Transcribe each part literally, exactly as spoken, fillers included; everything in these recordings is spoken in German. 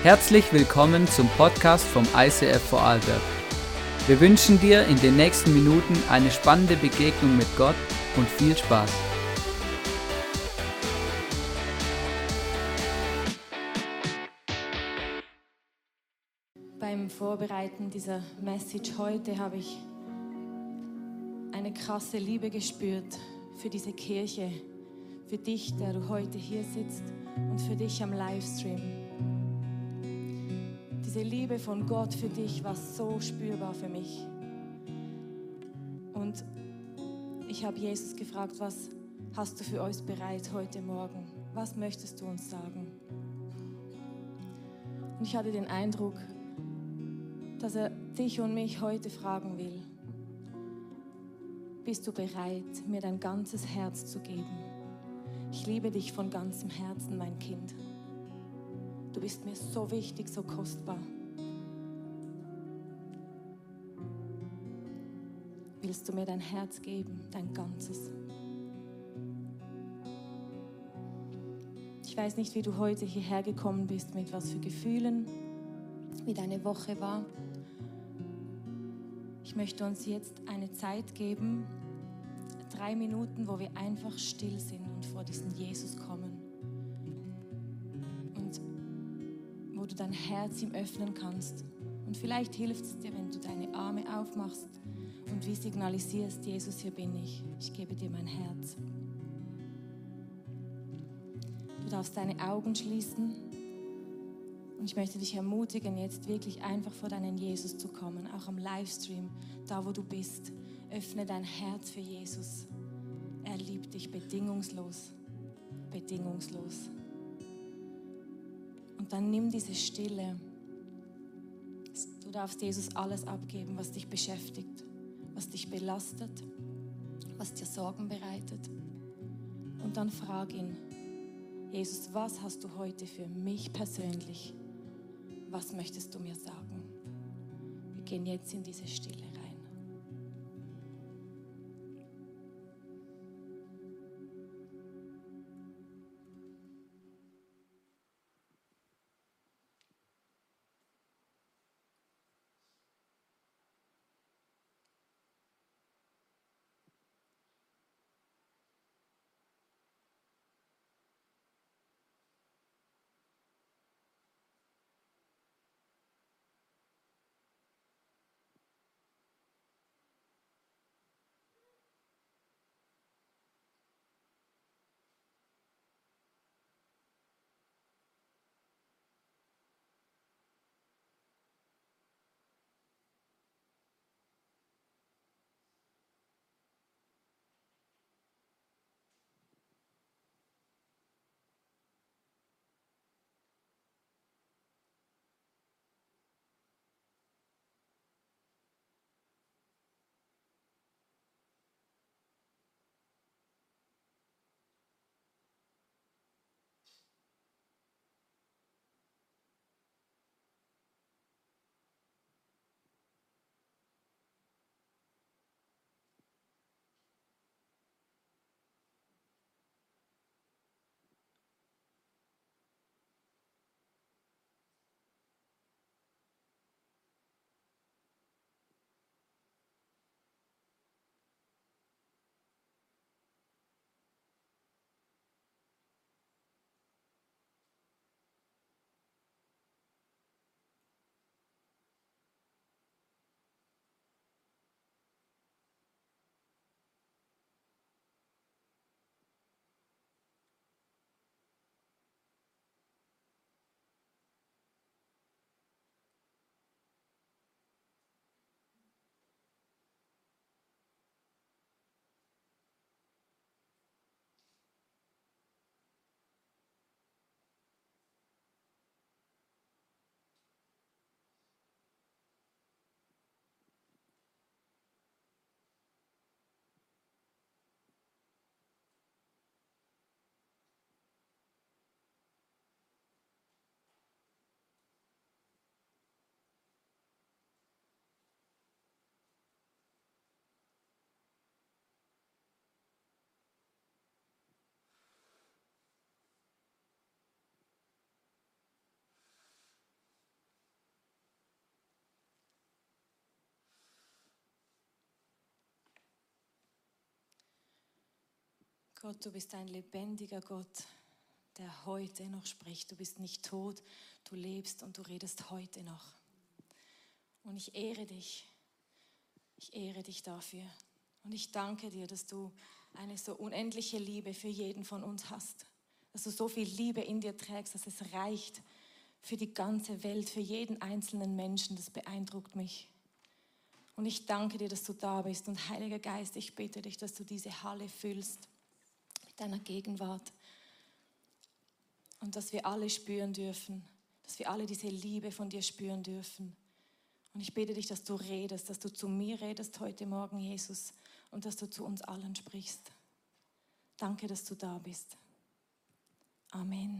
Herzlich willkommen zum Podcast vom I C F Vorarlberg. Wir wünschen dir in den nächsten Minuten eine spannende Begegnung mit Gott und viel Spaß. Beim Vorbereiten dieser Message heute habe ich eine krasse Liebe gespürt für diese Kirche, für dich, der du heute hier sitzt und für dich am Livestream. Diese Liebe von Gott für dich war so spürbar für mich. Und ich habe Jesus gefragt, was hast du für uns bereit heute Morgen? Was möchtest du uns sagen? Und ich hatte den Eindruck, dass er dich und mich heute fragen will: Bist du bereit, mir dein ganzes Herz zu geben? Ich liebe dich von ganzem Herzen, mein Kind. Du bist mir so wichtig, so kostbar. Willst du mir dein Herz geben, dein Ganzes? Ich weiß nicht, wie du heute hierher gekommen bist, mit was für Gefühlen, wie deine Woche war. Ich möchte uns jetzt eine Zeit geben, drei Minuten, wo wir einfach still sind und vor diesen Jesus kommen. Und wo du dein Herz ihm öffnen kannst. Und vielleicht hilft es dir, wenn du deine Arme aufmachst und wie signalisierst: Jesus, hier bin ich, ich gebe dir mein Herz. Du darfst deine Augen schließen und ich möchte dich ermutigen, jetzt wirklich einfach vor deinen Jesus zu kommen, auch am Livestream, da wo du bist. Öffne dein Herz für Jesus. Er liebt dich bedingungslos, bedingungslos. Und dann nimm diese Stille. Du darfst Jesus alles abgeben, was dich beschäftigt, was dich belastet, was dir Sorgen bereitet. Und dann frag ihn: Jesus, was hast du heute für mich persönlich? Was möchtest du mir sagen? Wir gehen jetzt in diese Stille rein. Gott, du bist ein lebendiger Gott, der heute noch spricht. Du bist nicht tot, du lebst und du redest heute noch. Und ich ehre dich. Ich ehre dich dafür. Und ich danke dir, dass du eine so unendliche Liebe für jeden von uns hast. Dass du so viel Liebe in dir trägst, dass es reicht für die ganze Welt, für jeden einzelnen Menschen. Das beeindruckt mich. Und ich danke dir, dass du da bist. Und Heiliger Geist, ich bitte dich, dass du diese Halle füllst mit deiner Gegenwart. Und dass wir alle spüren dürfen, dass wir alle diese Liebe von dir spüren dürfen. Und ich bitte dich, dass du redest, dass du zu mir redest heute Morgen, Jesus, und dass du zu uns allen sprichst. Danke, dass du da bist. Amen.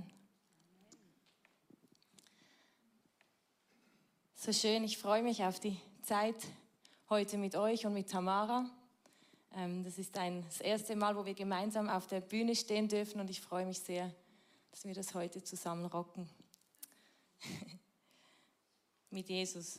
So schön, ich freue mich auf die Zeit heute mit euch und mit Tamara. Das ist ein, das erste Mal, wo wir gemeinsam auf der Bühne stehen dürfen und ich freue mich sehr, dass wir das heute zusammen rocken. Mit Jesus.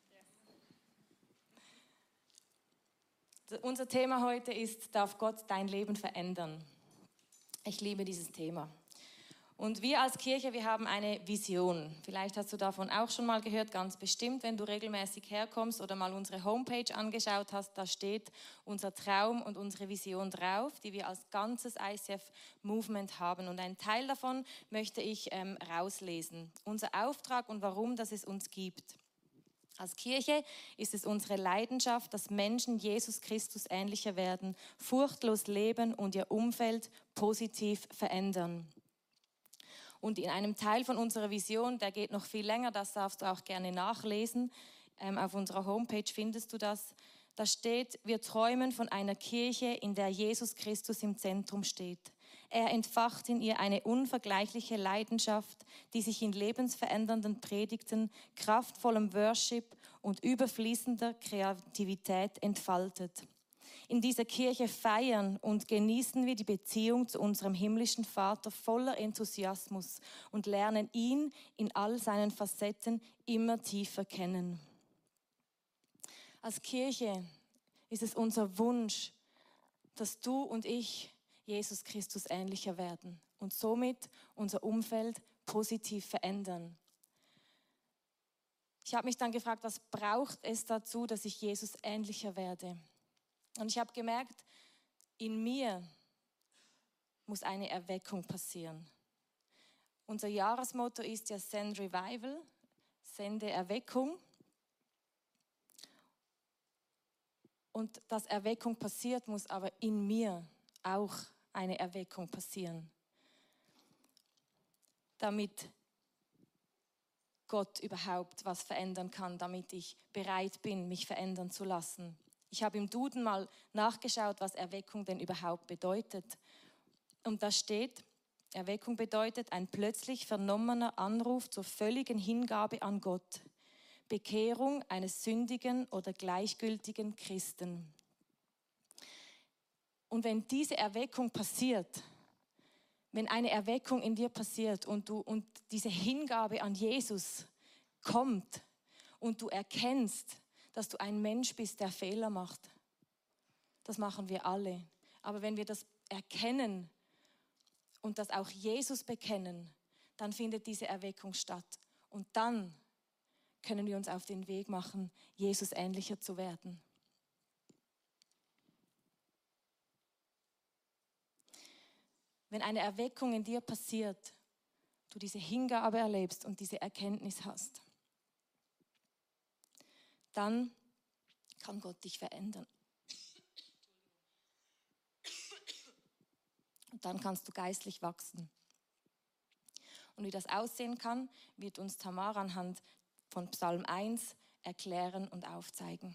Unser Thema heute ist, darf Gott dein Leben verändern? Ich liebe dieses Thema. Und wir als Kirche, wir haben eine Vision. Vielleicht hast du davon auch schon mal gehört, ganz bestimmt, wenn du regelmäßig herkommst oder mal unsere Homepage angeschaut hast, da steht unser Traum und unsere Vision drauf, die wir als ganzes I C F-Movement haben. Und einen Teil davon möchte ich ähm, rauslesen. Unser Auftrag und warum, dass es uns gibt. Als Kirche ist es unsere Leidenschaft, dass Menschen Jesus Christus ähnlicher werden, furchtlos leben und ihr Umfeld positiv verändern. Und in einem Teil von unserer Vision, der geht noch viel länger, das darfst du auch gerne nachlesen, ähm, auf unserer Homepage findest du das, da steht, wir träumen von einer Kirche, in der Jesus Christus im Zentrum steht. Er entfacht in ihr eine unvergleichliche Leidenschaft, die sich in lebensverändernden Predigten, kraftvollem Worship und überfließender Kreativität entfaltet. In dieser Kirche feiern und genießen wir die Beziehung zu unserem himmlischen Vater voller Enthusiasmus und lernen ihn in all seinen Facetten immer tiefer kennen. Als Kirche ist es unser Wunsch, dass du und ich Jesus Christus ähnlicher werden und somit unser Umfeld positiv verändern. Ich habe mich dann gefragt, was braucht es dazu, dass ich Jesus ähnlicher werde? Und ich habe gemerkt, in mir muss eine Erweckung passieren. Unser Jahresmotto ist ja Send Revival, sende Erweckung. Und dass Erweckung passiert, muss aber in mir auch eine Erweckung passieren, damit Gott überhaupt was verändern kann, damit ich bereit bin, mich verändern zu lassen. Ich habe im Duden mal nachgeschaut, was Erweckung denn überhaupt bedeutet. Und da steht, Erweckung bedeutet ein plötzlich vernommener Anruf zur völligen Hingabe an Gott. Bekehrung eines sündigen oder gleichgültigen Christen. Und wenn diese Erweckung passiert, wenn eine Erweckung in dir passiert und, du, und diese Hingabe an Jesus kommt und du erkennst, dass du ein Mensch bist, der Fehler macht, das machen wir alle. Aber wenn wir das erkennen und das auch Jesus bekennen, dann findet diese Erweckung statt. Und dann können wir uns auf den Weg machen, Jesus ähnlicher zu werden. Wenn eine Erweckung in dir passiert, du diese Hingabe erlebst und diese Erkenntnis hast, dann kann Gott dich verändern. Und dann kannst du geistlich wachsen. Und wie das aussehen kann, wird uns Tamara anhand von Psalm eins erklären und aufzeigen.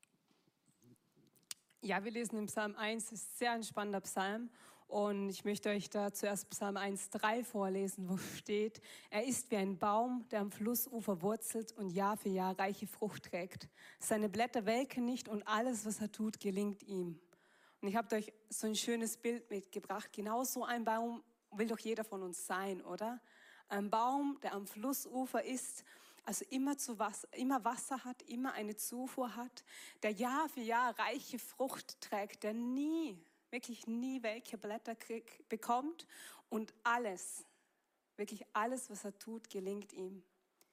Ja, wir lesen im Psalm eins, das ist sehr ein spannender Psalm. Und ich möchte euch da zuerst Psalm eins Komma drei vorlesen, wo steht, er ist wie ein Baum, der am Flussufer wurzelt und Jahr für Jahr reiche Frucht trägt. Seine Blätter welken nicht und alles, was er tut, gelingt ihm. Und ich habe euch so ein schönes Bild mitgebracht. Genau so ein Baum will doch jeder von uns sein, oder? Ein Baum, der am Flussufer ist, also immer, zu Wasser, immer Wasser hat, immer eine Zufuhr hat, der Jahr für Jahr reiche Frucht trägt, der nie wirklich nie welke Blätter krieg, bekommt und alles, wirklich alles, was er tut, gelingt ihm.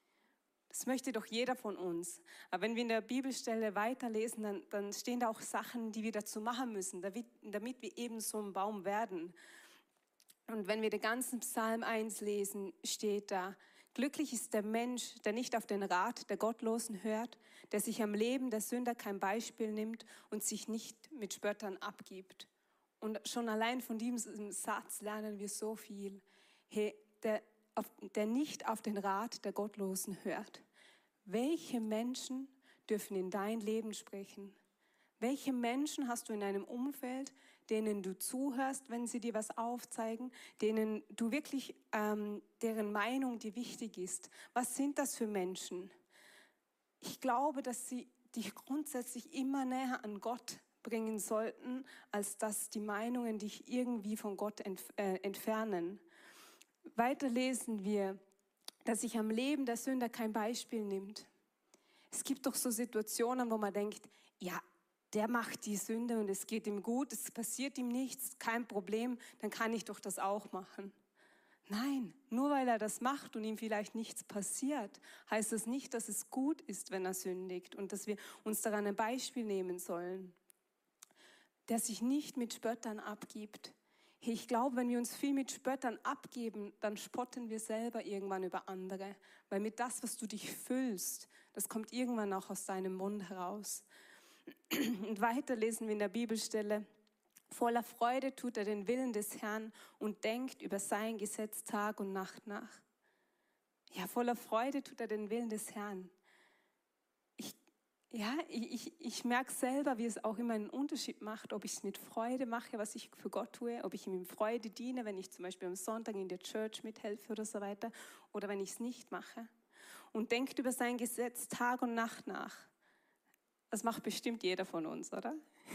Das möchte doch jeder von uns. Aber wenn wir in der Bibelstelle weiterlesen, dann, dann stehen da auch Sachen, die wir dazu machen müssen, damit, damit wir eben so ein Baum werden. Und wenn wir den ganzen Psalm eins lesen, steht da: Glücklich ist der Mensch, der nicht auf den Rat der Gottlosen hört, der sich am Leben der Sünder kein Beispiel nimmt und sich nicht mit Spöttern abgibt. Und schon allein von diesem Satz lernen wir so viel. Hey, der, auf, der nicht auf den Rat der Gottlosen hört. Welche Menschen dürfen in dein Leben sprechen? Welche Menschen hast du in deinem Umfeld, denen du zuhörst, wenn sie dir was aufzeigen, denen du wirklich, ähm, deren Meinung dir wichtig ist? Was sind das für Menschen? Ich glaube, dass sie dich grundsätzlich immer näher an Gott bringen sollten, als dass die Meinungen dich irgendwie von Gott entf- äh, entfernen. Weiter lesen wir, dass sich am Leben der Sünder kein Beispiel nimmt. Es gibt doch so Situationen, wo man denkt, ja, der macht die Sünde und es geht ihm gut, es passiert ihm nichts, kein Problem, dann kann ich doch das auch machen. Nein, nur weil er das macht und ihm vielleicht nichts passiert, heißt das nicht, dass es gut ist, wenn er sündigt und dass wir uns daran ein Beispiel nehmen sollen. Der sich nicht mit Spöttern abgibt. Ich glaube, wenn wir uns viel mit Spöttern abgeben, dann spotten wir selber irgendwann über andere. Weil mit das, was du dich füllst, das kommt irgendwann auch aus deinem Mund heraus. Und weiter lesen wir in der Bibelstelle: Voller Freude tut er den Willen des Herrn und denkt über sein Gesetz Tag und Nacht nach. Ja, voller Freude tut er den Willen des Herrn. Ich Ja, ich, ich, ich merke selber, wie es auch immer einen Unterschied macht, ob ich es mit Freude mache, was ich für Gott tue, ob ich ihm mit Freude diene, wenn ich zum Beispiel am Sonntag in der Church mithelfe oder so weiter, oder wenn ich es nicht mache. Und denkt über sein Gesetz Tag und Nacht nach. Das macht bestimmt jeder von uns, oder?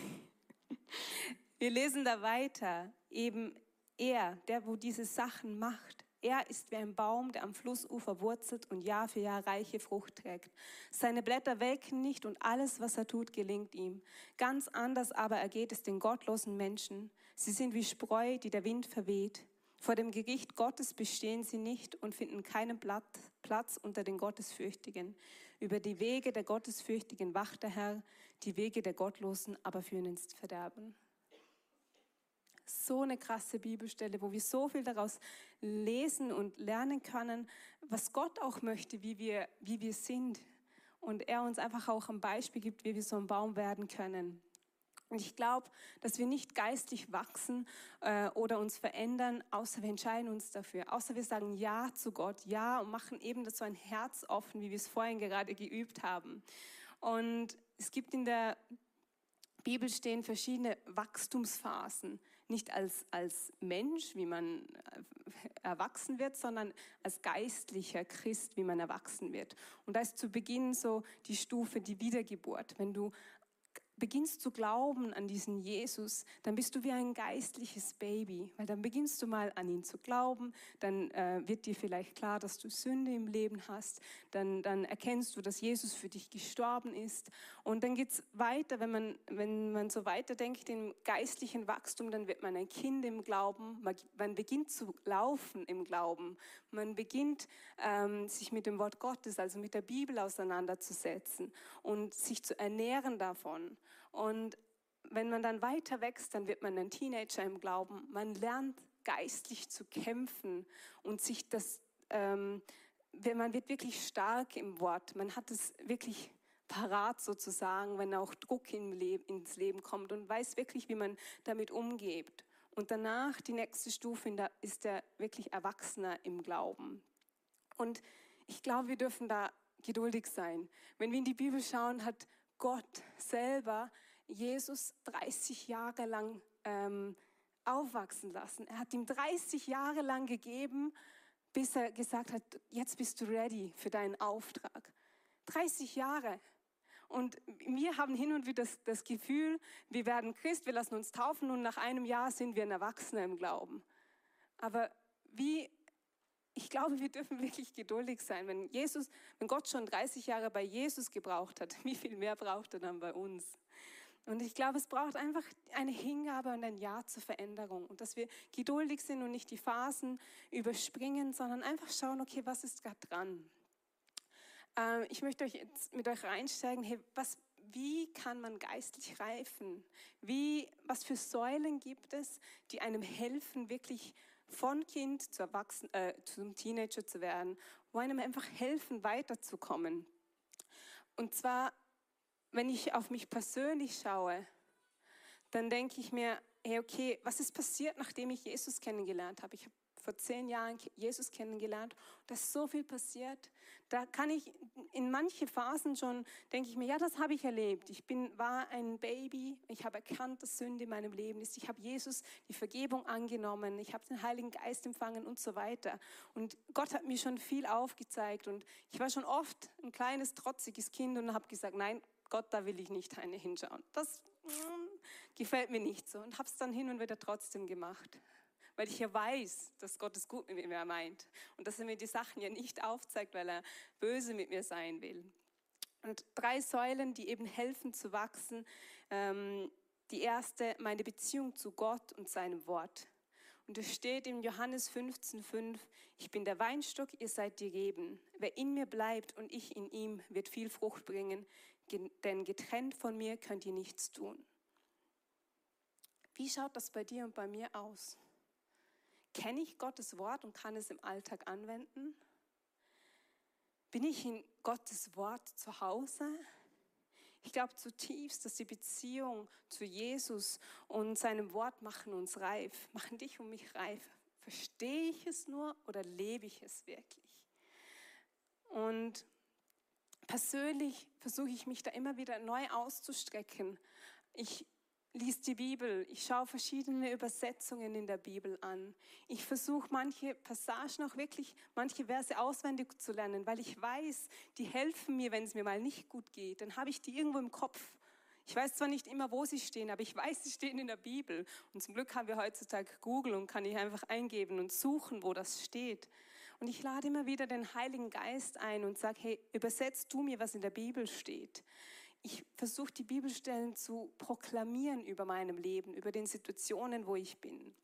Wir lesen da weiter, eben er, der wo diese Sachen macht, er ist wie ein Baum, der am Flussufer wurzelt und Jahr für Jahr reiche Frucht trägt. Seine Blätter welken nicht und alles, was er tut, gelingt ihm. Ganz anders aber ergeht es den gottlosen Menschen. Sie sind wie Spreu, die der Wind verweht. Vor dem Gericht Gottes bestehen sie nicht und finden keinen Platz unter den Gottesfürchtigen. Über die Wege der Gottesfürchtigen wacht der Herr, die Wege der Gottlosen aber führen ins Verderben. So eine krasse Bibelstelle, wo wir so viel daraus lesen und lernen können, was Gott auch möchte, wie wir, wie wir sind. Und er uns einfach auch ein Beispiel gibt, wie wir so ein Baum werden können. Und ich glaube, dass wir nicht geistlich wachsen äh, oder uns verändern, außer wir entscheiden uns dafür. Außer wir sagen Ja zu Gott, Ja, und machen eben so ein Herz offen, wie wir es vorhin gerade geübt haben. Und es gibt in der Bibel stehen verschiedene Wachstumsphasen. Nicht als, als Mensch, wie man erwachsen wird, sondern als geistlicher Christ, wie man erwachsen wird. Und da ist zu Beginn so die Stufe, die Wiedergeburt. Wenn du beginnst zu glauben an diesen Jesus, dann bist du wie ein geistliches Baby, weil dann beginnst du mal an ihn zu glauben, dann äh, wird dir vielleicht klar, dass du Sünde im Leben hast, dann, dann erkennst du, dass Jesus für dich gestorben ist und dann geht es weiter, wenn man, wenn man so weiterdenkt im geistlichen Wachstum, dann wird man ein Kind im Glauben, man, man beginnt zu laufen im Glauben, man beginnt ähm, sich mit dem Wort Gottes, also mit der Bibel auseinanderzusetzen und sich zu ernähren davon. Und wenn man dann weiter wächst, dann wird man ein Teenager im Glauben. Man lernt geistlich zu kämpfen und sich das, ähm, man wird wirklich stark im Wort. Man hat es wirklich parat sozusagen, wenn auch Druck im Leben, ins Leben kommt und weiß wirklich, wie man damit umgeht. Und danach, die nächste Stufe, ist der wirklich Erwachsener im Glauben. Und ich glaube, wir dürfen da geduldig sein. Wenn wir in die Bibel schauen, hat Gott selber Jesus dreißig Jahre lang ähm, aufwachsen lassen. Er hat ihm dreißig Jahre lang gegeben, bis er gesagt hat, jetzt bist du ready für deinen Auftrag. dreißig Jahre. Und wir haben hin und wieder das, das Gefühl, wir werden Christ, wir lassen uns taufen und nach einem Jahr sind wir ein Erwachsener im Glauben. Aber wie, ich glaube, wir dürfen wirklich geduldig sein. Wenn Jesus, wenn Gott schon dreißig Jahre bei Jesus gebraucht hat, wie viel mehr braucht er dann bei uns? Und ich glaube, es braucht einfach eine Hingabe und ein Ja zur Veränderung. Und dass wir geduldig sind und nicht die Phasen überspringen, sondern einfach schauen, okay, was ist gerade dran? Ähm, ich möchte euch jetzt mit euch reinsteigen, hey, was, wie kann man geistlich reifen? Wie, was für Säulen gibt es, die einem helfen, wirklich von Kind zu Erwachsenen, äh, zum Teenager zu werden, wo einem einfach helfen, weiterzukommen? Und zwar, wenn ich auf mich persönlich schaue, dann denke ich mir, hey, okay, was ist passiert, nachdem ich Jesus kennengelernt habe? Ich habe vor zehn Jahren Jesus kennengelernt. Da ist so viel passiert. Da kann ich in manche Phasen schon, denke ich mir, ja, das habe ich erlebt. Ich bin, war ein Baby. Ich habe erkannt, dass Sünde in meinem Leben ist. Ich habe Jesus die Vergebung angenommen. Ich habe den Heiligen Geist empfangen und so weiter. Und Gott hat mir schon viel aufgezeigt. Und ich war schon oft ein kleines, trotziges Kind und habe gesagt, nein, Gott, da will ich nicht hinschauen. Das mm, gefällt mir nicht so. Und habe es dann hin und wieder trotzdem gemacht. Weil ich ja weiß, dass Gott es gut mit mir meint. Und dass er mir die Sachen ja nicht aufzeigt, weil er böse mit mir sein will. Und drei Säulen, die eben helfen zu wachsen. Ähm, die erste, meine Beziehung zu Gott und seinem Wort. Und es steht in Johannes fünfzehn fünf, ich bin der Weinstock, ihr seid die Reben. Wer in mir bleibt und ich in ihm, wird viel Frucht bringen, denn getrennt von mir könnt ihr nichts tun. Wie schaut das bei dir und bei mir aus? Kenne ich Gottes Wort und kann es im Alltag anwenden? Bin ich in Gottes Wort zu Hause? Ich glaube zutiefst, dass die Beziehung zu Jesus und seinem Wort machen uns reif, machen dich und mich reif. Verstehe ich es nur oder lebe ich es wirklich? Und persönlich versuche ich mich da immer wieder neu auszustrecken. Ich lese die Bibel, ich schaue verschiedene Übersetzungen in der Bibel an. Ich versuche manche Passagen auch wirklich, manche Verse auswendig zu lernen, weil ich weiß, die helfen mir, wenn es mir mal nicht gut geht. Dann habe ich die irgendwo im Kopf. Ich weiß zwar nicht immer, wo sie stehen, aber ich weiß, sie stehen in der Bibel. Und zum Glück haben wir heutzutage Google und kann ich einfach eingeben und suchen, wo das steht. Und ich lade immer wieder den Heiligen Geist ein und sage, hey, übersetzt du mir, was in der Bibel steht. Ich versuche, die Bibelstellen zu proklamieren über meinem Leben, über den Situationen, wo ich bin.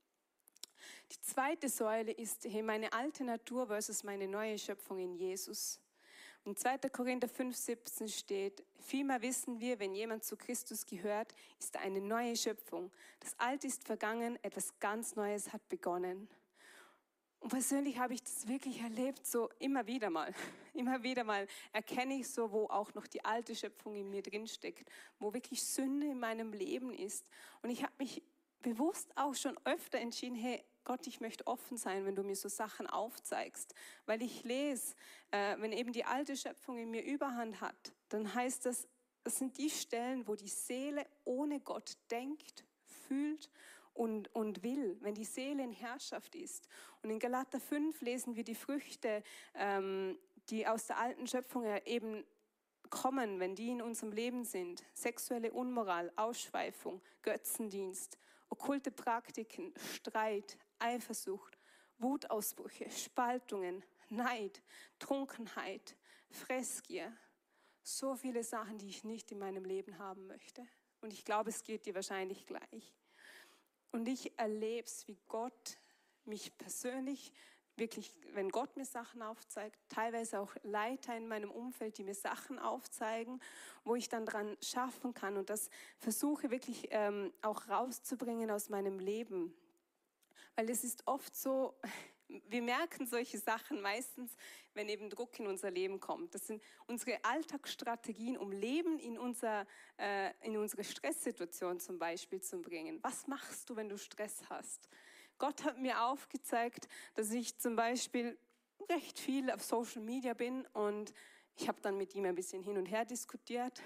Die zweite Säule ist hey, meine alte Natur versus meine neue Schöpfung in Jesus. Und zweiter Korinther fünf siebzehn steht, vielmehr wissen wir, wenn jemand zu Christus gehört, ist er eine neue Schöpfung. Das Alte ist vergangen, etwas ganz Neues hat begonnen. Und persönlich habe ich das wirklich erlebt, so immer wieder mal. Immer wieder mal erkenne ich so, wo auch noch die alte Schöpfung in mir drinsteckt, wo wirklich Sünde in meinem Leben ist. Und ich habe mich bewusst auch schon öfter entschieden, hey Gott, ich möchte offen sein, wenn du mir so Sachen aufzeigst. Weil ich lese, äh, wenn eben die alte Schöpfung in mir Überhand hat, dann heißt das, das sind die Stellen, wo die Seele ohne Gott denkt, fühlt Und, und will, wenn die Seele in Herrschaft ist. Und in Galater fünf lesen wir die Früchte, ähm, die aus der alten Schöpfung eben kommen, wenn die in unserem Leben sind. Sexuelle Unmoral, Ausschweifung, Götzendienst, okkulte Praktiken, Streit, Eifersucht, Wutausbrüche, Spaltungen, Neid, Trunkenheit, Fressgier. So viele Sachen, die ich nicht in meinem Leben haben möchte. Und ich glaube, es geht dir wahrscheinlich gleich. Und ich erlebe es, wie Gott mich persönlich, wirklich, wenn Gott mir Sachen aufzeigt, teilweise auch Leiter in meinem Umfeld, die mir Sachen aufzeigen, wo ich dann dran schaffen kann und das versuche wirklich ähm, auch rauszubringen aus meinem Leben. Weil es ist oft so, wir merken solche Sachen meistens, wenn eben Druck in unser Leben kommt. Das sind unsere Alltagsstrategien, um Leben in, unser, äh, in unsere Stresssituation zum Beispiel zu bringen. Was machst du, wenn du Stress hast? Gott hat mir aufgezeigt, dass ich zum Beispiel recht viel auf Social Media bin und ich habe dann mit ihm ein bisschen hin und her diskutiert.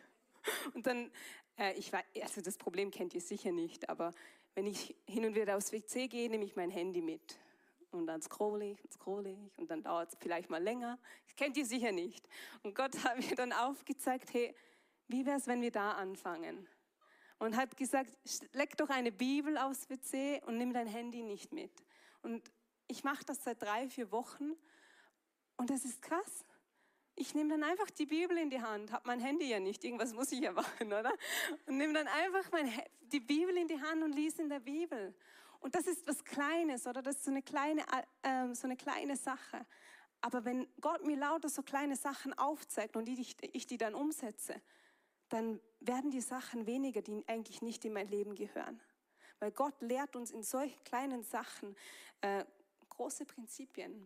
Und dann, äh, ich weiß, also das Problem kennt ihr sicher nicht, aber wenn ich hin und wieder aufs W C gehe, nehme ich mein Handy mit. Und dann scrolle ich und scrolle ich und dann dauert es vielleicht mal länger. Das kennt ihr sicher nicht. Und Gott hat mir dann aufgezeigt, hey, wie wäre es, wenn wir da anfangen? Und hat gesagt, leck doch eine Bibel aufs W C und nimm dein Handy nicht mit. Und ich mache das seit drei, vier Wochen und das ist krass. Ich nehme dann einfach die Bibel in die Hand, habe mein Handy ja nicht, irgendwas muss ich ja machen, oder? Und nehme dann einfach mein, die Bibel in die Hand und lese in der Bibel. Und das ist was Kleines, oder? Das ist so eine kleine, äh, so eine kleine Sache. Aber wenn Gott mir lauter so kleine Sachen aufzeigt und ich, ich die dann umsetze, dann werden die Sachen weniger, die eigentlich nicht in mein Leben gehören. Weil Gott lehrt uns in solchen kleinen Sachen äh, große Prinzipien.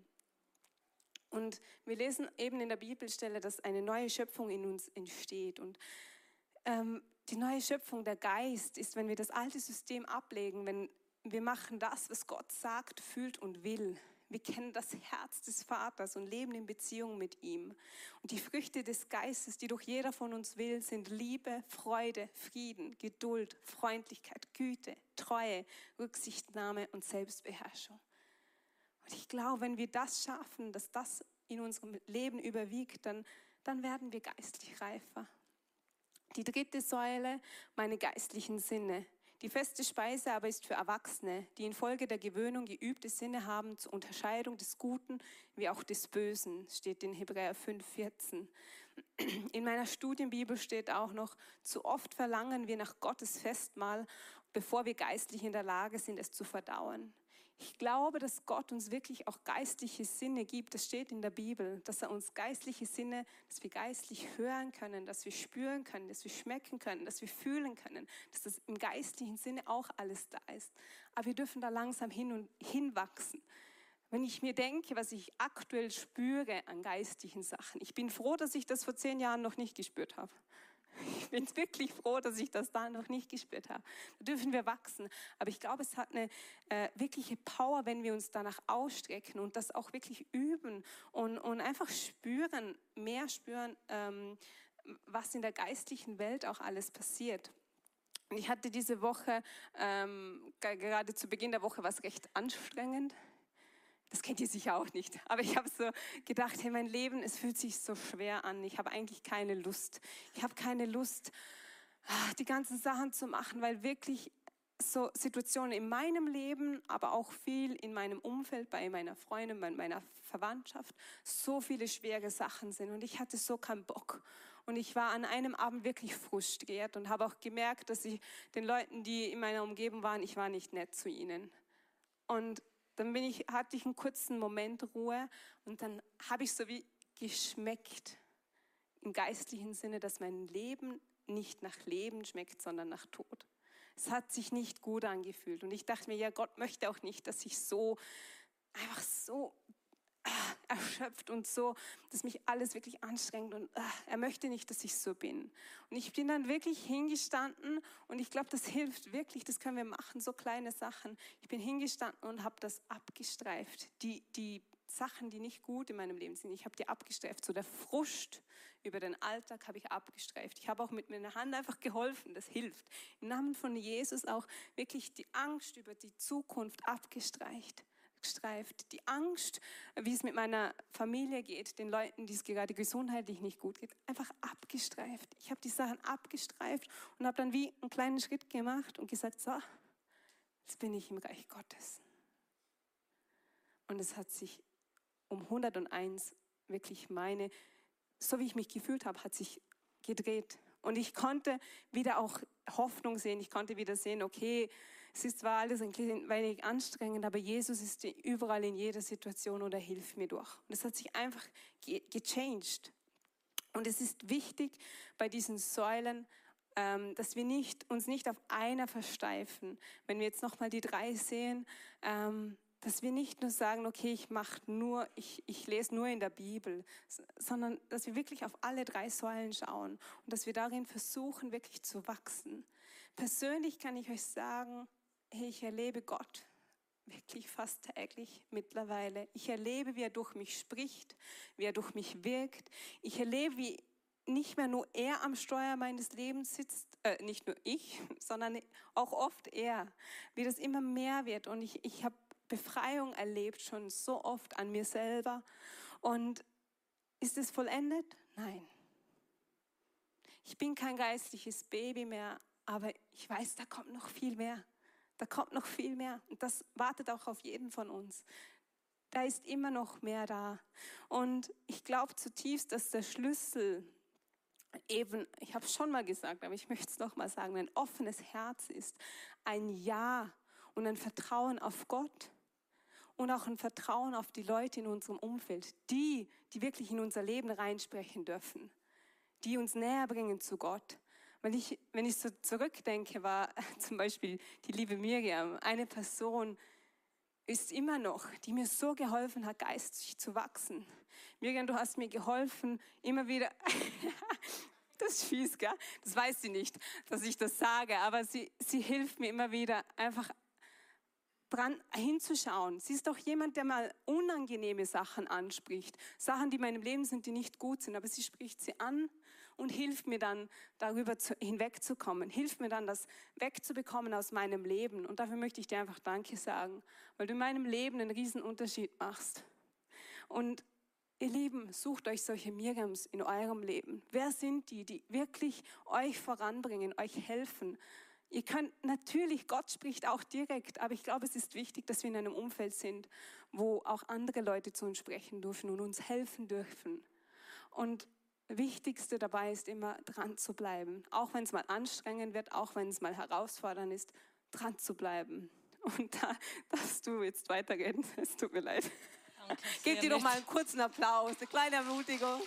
Und wir lesen eben in der Bibelstelle, dass eine neue Schöpfung in uns entsteht. Und ähm, die neue Schöpfung, der Geist, ist, wenn wir das alte System ablegen, wenn wir machen das, was Gott sagt, fühlt und will. Wir kennen das Herz des Vaters und leben in Beziehung mit ihm. Und die Früchte des Geistes, die doch jeder von uns will, sind Liebe, Freude, Frieden, Geduld, Freundlichkeit, Güte, Treue, Rücksichtnahme und Selbstbeherrschung. Und ich glaube, wenn wir das schaffen, dass das in unserem Leben überwiegt, dann, dann werden wir geistlich reifer. Die dritte Säule, meine geistlichen Sinne. Die feste Speise aber ist für Erwachsene, die infolge der Gewöhnung geübte Sinne haben zur Unterscheidung des Guten wie auch des Bösen, steht in Hebräer fünf vierzehn. In meiner Studienbibel steht auch noch, zu oft verlangen wir nach Gottes Festmahl, bevor wir geistlich in der Lage sind, es zu verdauen. Ich glaube, dass Gott uns wirklich auch geistliche Sinne gibt. Das steht in der Bibel, dass er uns geistliche Sinne, dass wir geistlich hören können, dass wir spüren können, dass wir schmecken können, dass wir fühlen können, dass das im geistlichen Sinne auch alles da ist. Aber wir dürfen da langsam hin und hinwachsen. Wenn ich mir denke, was ich aktuell spüre an geistlichen Sachen, ich bin froh, dass ich das vor zehn Jahren noch nicht gespürt habe. Ich bin wirklich froh, dass ich das da noch nicht gespürt habe. Da dürfen wir wachsen. Aber ich glaube, es hat eine äh, wirkliche Power, wenn wir uns danach ausstrecken und das auch wirklich üben und, und einfach spüren, mehr spüren, ähm, was in der geistlichen Welt auch alles passiert. Und ich hatte diese Woche, ähm, gerade zu Beginn der Woche, was recht anstrengend. Das kennt ihr sicher auch nicht. Aber ich habe so gedacht, hey, mein Leben, es fühlt sich so schwer an. Ich habe eigentlich keine Lust. Ich habe keine Lust, die ganzen Sachen zu machen, weil wirklich so Situationen in meinem Leben, aber auch viel in meinem Umfeld, bei meiner Freundin, bei meiner Verwandtschaft, so viele schwere Sachen sind. Und ich hatte so keinen Bock. Und ich war an einem Abend wirklich frustriert und habe auch gemerkt, dass ich den Leuten, die in meiner Umgebung waren, ich war nicht nett zu ihnen. Und dann bin ich, hatte ich einen kurzen Moment Ruhe und dann habe ich so wie geschmeckt, im geistlichen Sinne, dass mein Leben nicht nach Leben schmeckt, sondern nach Tod. Es hat sich nicht gut angefühlt und ich dachte mir, ja, Gott möchte auch nicht, dass ich so, einfach so erschöpft und so, dass mich alles wirklich anstrengt und uh, er möchte nicht, dass ich so bin. Und ich bin dann wirklich hingestanden und ich glaube, das hilft wirklich, das können wir machen, so kleine Sachen. Ich bin hingestanden und habe das abgestreift, die, die Sachen, die nicht gut in meinem Leben sind, ich habe die abgestreift, so der Frust über den Alltag habe ich abgestreift. Ich habe auch mit meiner Hand einfach geholfen, das hilft. Im Namen von Jesus auch wirklich die Angst über die Zukunft abgestreift. Streift. Die Angst, wie es mit meiner Familie geht, den Leuten, die es gerade gesundheitlich nicht gut geht, einfach abgestreift. Ich habe die Sachen abgestreift und habe dann wie einen kleinen Schritt gemacht und gesagt, so, jetzt bin ich im Reich Gottes. Und es hat sich um hunderteins wirklich meine, so wie ich mich gefühlt habe, hat sich gedreht. Und ich konnte wieder auch Hoffnung sehen. Ich konnte wieder sehen, okay, es ist zwar alles ein wenig anstrengend, aber Jesus ist überall in jeder Situation und er hilft mir durch. Und es hat sich einfach ge- gechanged. Und es ist wichtig bei diesen Säulen, ähm, dass wir nicht, uns nicht auf einer versteifen. Wenn wir jetzt nochmal die drei sehen, ähm, dass wir nicht nur sagen, okay, ich mache nur, ich, ich lese nur in der Bibel, sondern dass wir wirklich auf alle drei Säulen schauen und dass wir darin versuchen, wirklich zu wachsen. Persönlich kann ich euch sagen, hey, ich erlebe Gott wirklich fast täglich mittlerweile. Ich erlebe, wie er durch mich spricht, wie er durch mich wirkt. Ich erlebe, wie nicht mehr nur er am Steuer meines Lebens sitzt, äh, nicht nur ich, sondern auch oft er, wie das immer mehr wird. Und ich, ich habe Befreiung erlebt, schon so oft an mir selber. Und ist es vollendet? Nein. Ich bin kein geistliches Baby mehr, aber ich weiß, da kommt noch viel mehr. Da kommt noch viel mehr. Und das wartet auch auf jeden von uns. da ist immer noch mehr da. Und ich glaube zutiefst, dass der Schlüssel eben, ich habe es schon mal gesagt, aber ich möchte es noch mal sagen, ein offenes Herz ist, ein Ja und ein Vertrauen auf Gott und auch ein Vertrauen auf die Leute in unserem Umfeld, die, die wirklich in unser Leben reinsprechen dürfen, die uns näher bringen zu Gott. Wenn ich, wenn ich so zurückdenke, war zum Beispiel die liebe Miriam, eine Person, ist immer noch, die mir so geholfen hat, geistig zu wachsen. Miriam, du hast mir geholfen, immer wieder, das ist fies, gell? Das weiß sie nicht, dass ich das sage, aber sie, sie hilft mir immer wieder, einfach dran hinzuschauen. Sie ist doch jemand, der mal unangenehme Sachen anspricht, Sachen, die in meinem Leben sind, die nicht gut sind, aber sie spricht sie an und hilft mir dann, darüber zu, hinwegzukommen, hilft mir dann, das wegzubekommen aus meinem Leben. Und dafür möchte ich dir einfach Danke sagen, weil du in meinem Leben einen riesen Unterschied machst. Und ihr Lieben, sucht euch solche Miriams in eurem Leben. Wer sind die, die wirklich euch voranbringen, euch helfen? Ihr könnt natürlich, Gott spricht auch direkt, aber ich glaube, es ist wichtig, dass wir in einem Umfeld sind, wo auch andere Leute zu uns sprechen dürfen und uns helfen dürfen. Und das Wichtigste dabei ist immer, dran zu bleiben. Auch wenn es mal anstrengend wird, auch wenn es mal herausfordernd ist, dran zu bleiben. Und da darfst du jetzt weitergehen. Es tut mir leid. Danke, Gebt dir doch mal einen kurzen Applaus, eine kleine Ermutigung.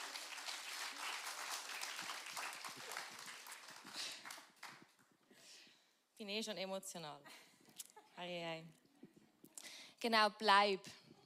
Ich bin eh schon emotional. Ei, ei. Genau, bleib.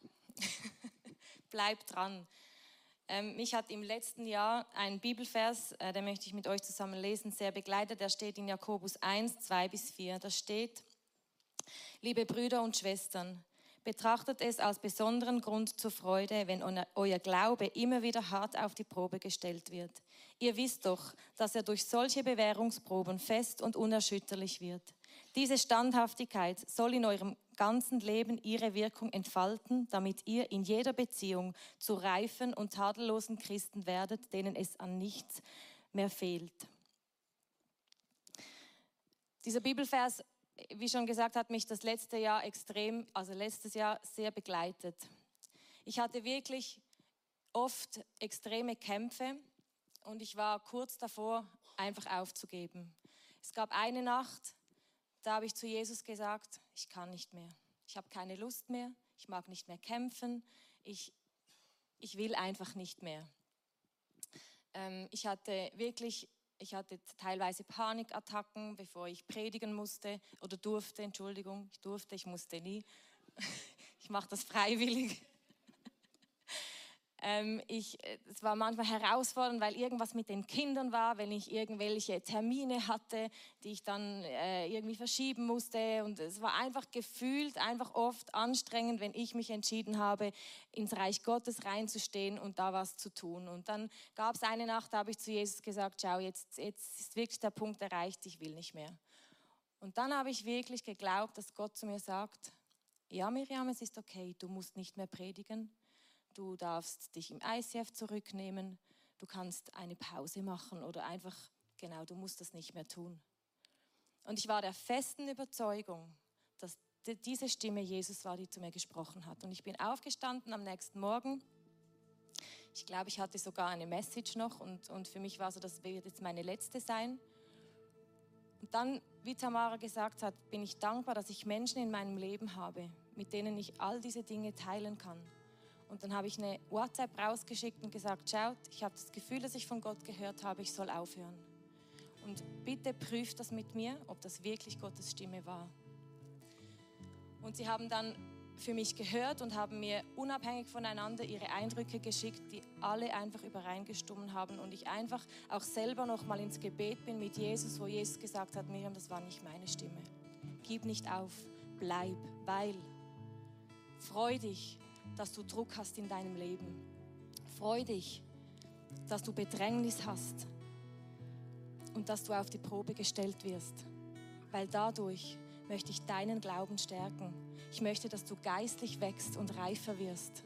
Bleib dran. Ähm, mich hat im letzten Jahr ein Bibelvers, äh, den möchte ich mit euch zusammen lesen, sehr begleitet. Der steht in Jakobus eins, zwei bis vier. Da steht: Liebe Brüder und Schwestern, betrachtet es als besonderen Grund zur Freude, wenn euer Glaube immer wieder hart auf die Probe gestellt wird. Ihr wisst doch, dass er durch solche Bewährungsproben fest und unerschütterlich wird. Diese Standhaftigkeit soll in eurem ganzen Leben ihre Wirkung entfalten, damit ihr in jeder Beziehung zu reifen und tadellosen Christen werdet, denen es an nichts mehr fehlt. Dieser Bibelvers, wie schon gesagt, hat mich das letzte Jahr extrem, also letztes Jahr sehr begleitet. Ich hatte wirklich oft extreme Kämpfe und ich war kurz davor, einfach aufzugeben. Es gab eine Nacht, da habe ich zu Jesus gesagt, ich kann nicht mehr. Ich habe keine Lust mehr, ich mag nicht mehr kämpfen, ich, ich will einfach nicht mehr. Ähm, ich hatte wirklich, ich hatte teilweise Panikattacken, bevor ich predigen musste oder durfte, Entschuldigung, ich durfte, ich musste nie. Ich mache das freiwillig. Ähm, ich, es war manchmal herausfordernd, weil irgendwas mit den Kindern war, wenn ich irgendwelche Termine hatte, die ich dann äh, irgendwie verschieben musste. Und es war einfach gefühlt, einfach oft anstrengend, wenn ich mich entschieden habe, ins Reich Gottes reinzustehen und da was zu tun. Und dann gab es eine Nacht, da habe ich zu Jesus gesagt, schau, jetzt, jetzt ist wirklich der Punkt erreicht, ich will nicht mehr. Und dann habe ich wirklich geglaubt, dass Gott zu mir sagt, ja Miriam, es ist okay, du musst nicht mehr predigen. Du darfst dich im I C F zurücknehmen, du kannst eine Pause machen oder einfach, genau, du musst das nicht mehr tun. Und ich war der festen Überzeugung, dass diese Stimme Jesus war, die zu mir gesprochen hat. Und ich bin aufgestanden am nächsten Morgen. Ich glaube, ich hatte sogar eine Message noch und, und für mich war so, das wird jetzt meine letzte sein. Und dann, wie Tamara gesagt hat, bin ich dankbar, dass ich Menschen in meinem Leben habe, mit denen ich all diese Dinge teilen kann. Und dann habe ich eine WhatsApp rausgeschickt und gesagt, schaut, ich habe das Gefühl, dass ich von Gott gehört habe, ich soll aufhören. Und bitte prüft das mit mir, ob das wirklich Gottes Stimme war. Und sie haben dann für mich gehört und haben mir unabhängig voneinander ihre Eindrücke geschickt, die alle einfach übereingestimmt haben. Und ich einfach auch selber noch mal ins Gebet bin mit Jesus, wo Jesus gesagt hat, Miriam, das war nicht meine Stimme. Gib nicht auf, bleib, weil freu dich, dass du Druck hast in deinem Leben. Freu dich, dass du Bedrängnis hast und dass du auf die Probe gestellt wirst. Weil dadurch möchte ich deinen Glauben stärken. Ich möchte, dass du geistlich wächst und reifer wirst.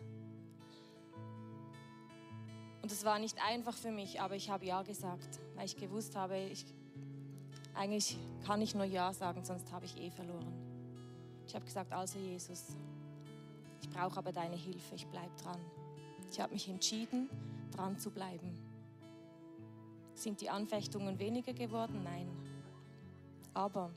Und es war nicht einfach für mich, aber ich habe Ja gesagt, weil ich gewusst habe, ich, eigentlich kann ich nur Ja sagen, sonst habe ich eh verloren. Ich habe gesagt, also Jesus, Ich brauche aber deine Hilfe, ich bleibe dran. Ich habe mich entschieden, dran zu bleiben. Sind die Anfechtungen weniger geworden? Nein. Aber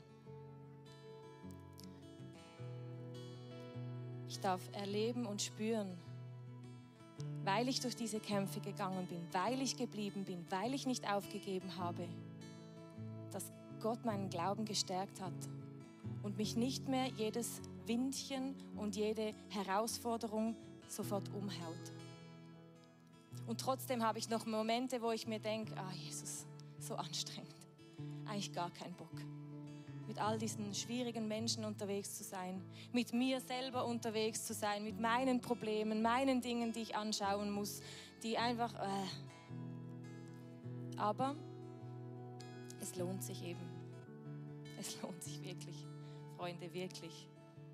ich darf erleben und spüren, weil ich durch diese Kämpfe gegangen bin, weil ich geblieben bin, weil ich nicht aufgegeben habe, dass Gott meinen Glauben gestärkt hat und mich nicht mehr jedes Windchen und jede Herausforderung sofort umhaut. Und trotzdem habe ich noch Momente, wo ich mir denke, ah Jesus, so anstrengend, eigentlich gar keinen Bock. Mit all diesen schwierigen Menschen unterwegs zu sein, mit mir selber unterwegs zu sein, mit meinen Problemen, meinen Dingen, die ich anschauen muss, die einfach... Äh. Aber es lohnt sich eben. Es lohnt sich wirklich, Freunde, wirklich.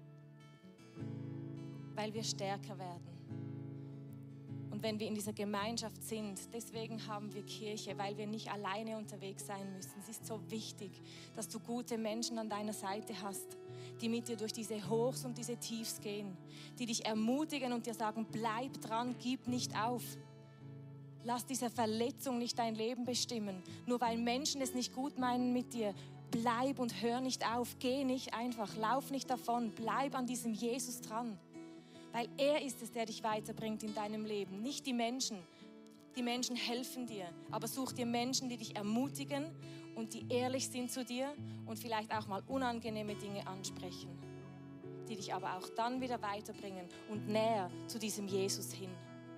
Weil wir stärker werden. Und wenn wir in dieser Gemeinschaft sind, deswegen haben wir Kirche, weil wir nicht alleine unterwegs sein müssen. Es ist so wichtig, dass du gute Menschen an deiner Seite hast, die mit dir durch diese Hochs und diese Tiefs gehen, die dich ermutigen und dir sagen, bleib dran, gib nicht auf. Lass diese Verletzung nicht dein Leben bestimmen. Nur weil Menschen es nicht gut meinen mit dir, bleib und hör nicht auf. Geh nicht einfach, lauf nicht davon, bleib an diesem Jesus dran. Weil er ist es, der dich weiterbringt in deinem Leben, nicht die Menschen. Die Menschen helfen dir, aber such dir Menschen, die dich ermutigen und die ehrlich sind zu dir und vielleicht auch mal unangenehme Dinge ansprechen, die dich aber auch dann wieder weiterbringen und näher zu diesem Jesus hin.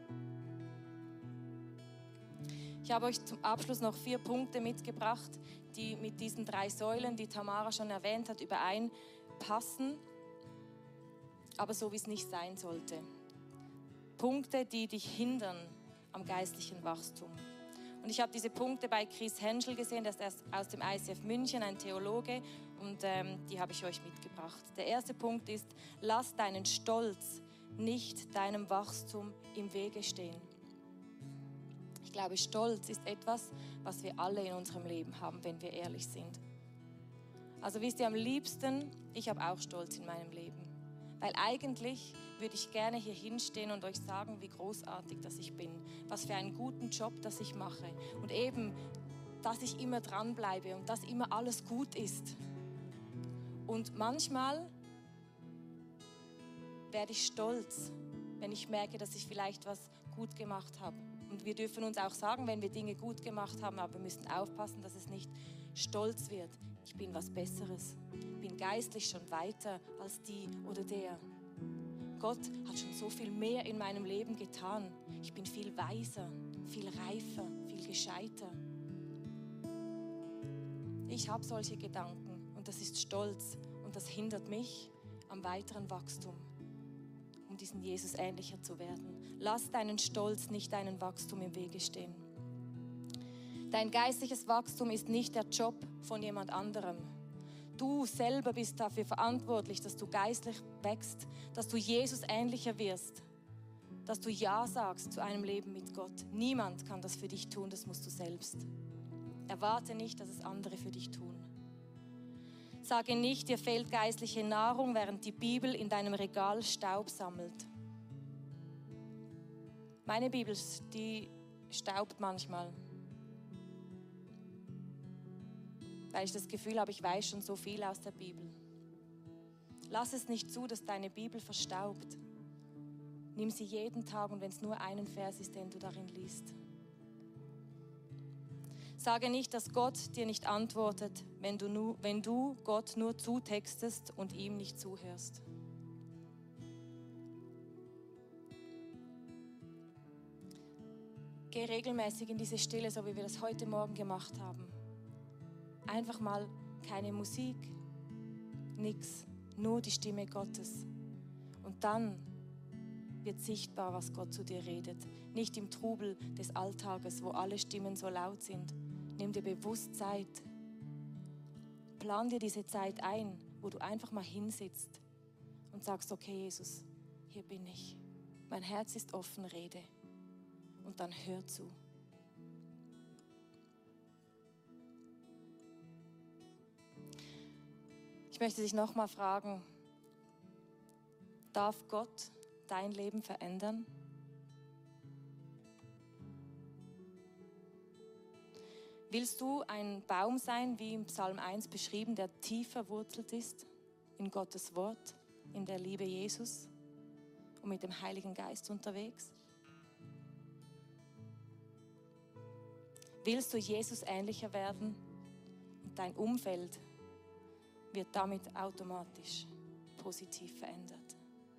Ich habe euch zum Abschluss noch vier Punkte mitgebracht, die mit diesen drei Säulen, die Tamara schon erwähnt hat, übereinpassen. Aber so wie es nicht sein sollte. Punkte, die dich hindern am geistlichen Wachstum. Und ich habe diese Punkte bei Chris Henschel gesehen, der ist erst aus dem I C F München, ein Theologe, und ähm, die habe ich euch mitgebracht. Der erste Punkt ist, lass deinen Stolz nicht deinem Wachstum im Wege stehen. Ich glaube, Stolz ist etwas, was wir alle in unserem Leben haben, wenn wir ehrlich sind. Also wisst ihr, am liebsten, ich habe auch Stolz in meinem Leben. Weil eigentlich würde ich gerne hier hinstehen und euch sagen, wie großartig dass ich bin, was für einen guten Job, das ich mache und eben, dass ich immer dranbleibe und dass immer alles gut ist. Und manchmal werde ich stolz, wenn ich merke, dass ich vielleicht was gut gemacht habe. Und wir dürfen uns auch sagen, wenn wir Dinge gut gemacht haben, aber wir müssen aufpassen, dass es nicht stolz wird. Ich bin was Besseres. Ich bin geistlich schon weiter als die oder der. Gott hat schon so viel mehr in meinem Leben getan. Ich bin viel weiser, viel reifer, viel gescheiter. Ich habe solche Gedanken und das ist Stolz und das hindert mich am weiteren Wachstum, um diesen Jesus ähnlicher zu werden. Lass deinen Stolz nicht deinem Wachstum im Wege stehen. Dein geistliches Wachstum ist nicht der Job von jemand anderem. Du selber bist dafür verantwortlich, dass du geistlich wächst, dass du Jesus ähnlicher wirst, dass du Ja sagst zu einem Leben mit Gott. Niemand kann das für dich tun, das musst du selbst. Erwarte nicht, dass es andere für dich tun. Sage nicht, dir fehlt geistliche Nahrung, während die Bibel in deinem Regal Staub sammelt. Meine Bibel, die staubt manchmal. Weil ich das Gefühl habe, ich weiß schon so viel aus der Bibel. Lass es nicht zu, dass deine Bibel verstaubt. Nimm sie jeden Tag und wenn es nur einen Vers ist, den du darin liest. Sage nicht, dass Gott dir nicht antwortet, wenn du, nur, wenn du Gott nur zutextest und ihm nicht zuhörst. Geh regelmäßig in diese Stille, so wie wir das heute Morgen gemacht haben. Einfach mal keine Musik, nichts, nur die Stimme Gottes. Und dann wird sichtbar, was Gott zu dir redet. Nicht im Trubel des Alltages, wo alle Stimmen so laut sind. Nimm dir bewusst Zeit. Plan dir diese Zeit ein, wo du einfach mal hinsitzt und sagst, okay Jesus, hier bin ich. Mein Herz ist offen, rede. Und dann hör zu. Ich möchte dich nochmal fragen, darf Gott dein Leben verändern? Willst du ein Baum sein, wie im Psalm eins beschrieben, der tief verwurzelt ist in Gottes Wort, in der Liebe Jesus und mit dem Heiligen Geist unterwegs? Willst du Jesus ähnlicher werden und dein Umfeld wird damit automatisch positiv verändert?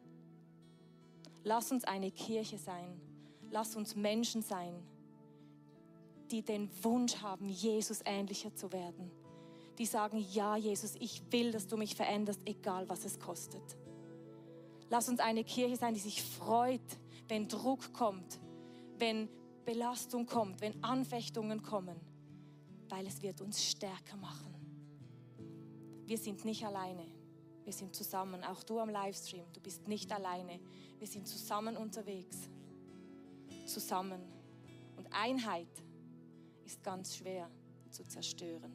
Lass uns eine Kirche sein, lass uns Menschen sein, die den Wunsch haben, Jesus ähnlicher zu werden. Die sagen, ja Jesus, ich will, dass du mich veränderst, egal was es kostet. Lass uns eine Kirche sein, die sich freut, wenn Druck kommt, wenn Belastung kommt, wenn Anfechtungen kommen, weil es wird uns stärker machen. Wir sind nicht alleine, wir sind zusammen, auch du am Livestream, du bist nicht alleine, wir sind zusammen unterwegs, zusammen. Und Einheit ist ganz schwer zu zerstören.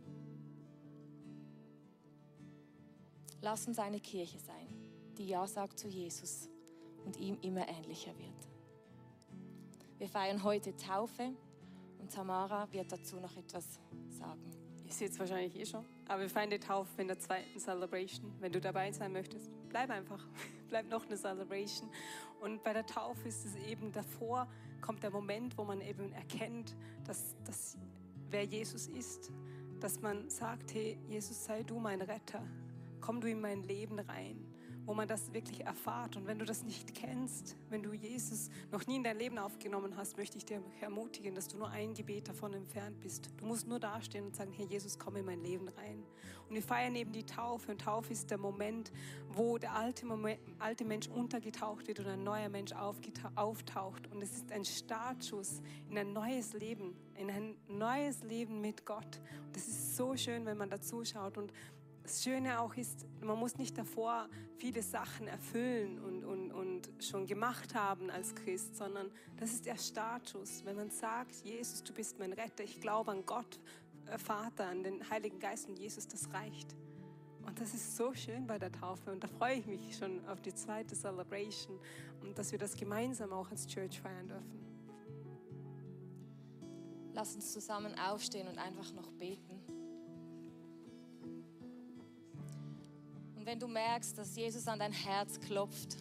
Lass uns eine Kirche sein, die Ja sagt zu Jesus und ihm immer ähnlicher wird. Wir feiern heute Taufe und Tamara wird dazu noch etwas sagen. Ihr seht es wahrscheinlich eh schon, aber wir feiern die Taufe in der zweiten Celebration. Wenn du dabei sein möchtest, bleib einfach, bleib noch eine Celebration. Und bei der Taufe ist es eben davor, kommt der Moment, wo man eben erkennt, dass, dass wer Jesus ist, dass man sagt, hey, Jesus, sei du mein Retter, komm du in mein Leben rein, wo man das wirklich erfahrt. Und wenn du das nicht kennst, wenn du Jesus noch nie in dein Leben aufgenommen hast, möchte ich dir ermutigen, dass du nur ein Gebet davon entfernt bist. Du musst nur dastehen und sagen, hey Jesus, komm in mein Leben rein. Und wir feiern eben die Taufe. Und Taufe ist der Moment, wo der alte, Moment, alte Mensch untergetaucht wird und ein neuer Mensch auftaucht. Und es ist ein Startschuss in ein neues Leben, in ein neues Leben mit Gott. Und das ist so schön, wenn man dazu schaut. Und das Schöne auch ist, man muss nicht davor viele Sachen erfüllen und, und, und schon gemacht haben als Christ, sondern das ist der Startschuss. Wenn man sagt, Jesus, du bist mein Retter, ich glaube an Gott, Vater, an den Heiligen Geist und Jesus, das reicht. Und das ist so schön bei der Taufe und da freue ich mich schon auf die zweite Celebration und dass wir das gemeinsam auch als Church feiern dürfen. Lass uns zusammen aufstehen und einfach noch beten. Und wenn du merkst, dass Jesus an dein Herz klopft,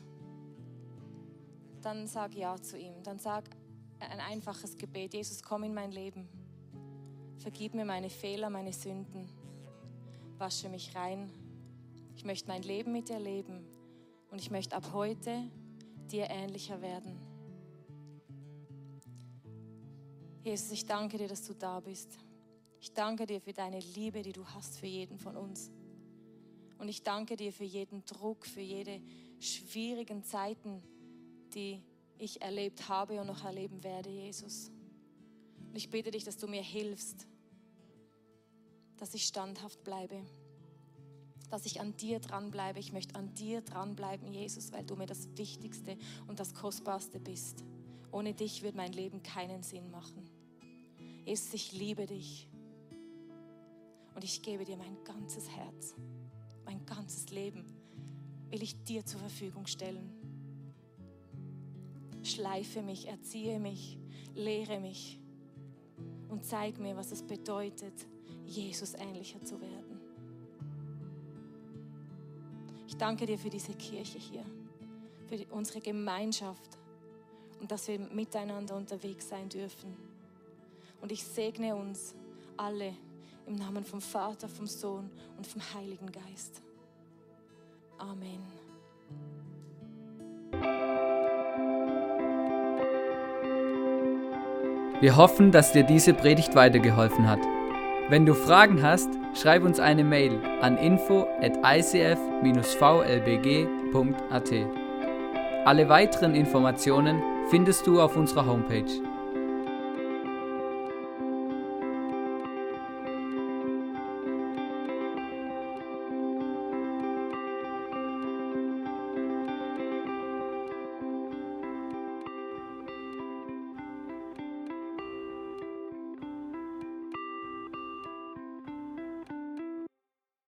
dann sag Ja zu ihm. Dann sag ein einfaches Gebet. Jesus, komm in mein Leben. Vergib mir meine Fehler, meine Sünden. Wasche mich rein. Ich möchte mein Leben mit dir leben. Und ich möchte ab heute dir ähnlicher werden. Jesus, ich danke dir, dass du da bist. Ich danke dir für deine Liebe, die du hast für jeden von uns. Und ich danke dir für jeden Druck, für jede schwierigen Zeiten, die ich erlebt habe und noch erleben werde, Jesus. Und ich bitte dich, dass du mir hilfst, dass ich standhaft bleibe, dass ich an dir dranbleibe. Ich möchte an dir dranbleiben, Jesus, weil du mir das Wichtigste und das Kostbarste bist. Ohne dich wird mein Leben keinen Sinn machen. Jesus, ich liebe dich und ich gebe dir mein ganzes Herz. Mein ganzes Leben will ich dir zur Verfügung stellen. Schleife mich, erziehe mich, lehre mich und zeig mir, was es bedeutet, Jesus ähnlicher zu werden. Ich danke dir für diese Kirche hier, für die, unsere Gemeinschaft und dass wir miteinander unterwegs sein dürfen. Und ich segne uns alle im Namen vom Vater, vom Sohn und vom Heiligen Geist. Amen. Wir hoffen, dass dir diese Predigt weitergeholfen hat. Wenn du Fragen hast, schreib uns eine Mail an info at i c f dash v l b g punkt a t. Alle weiteren Informationen findest du auf unserer Homepage.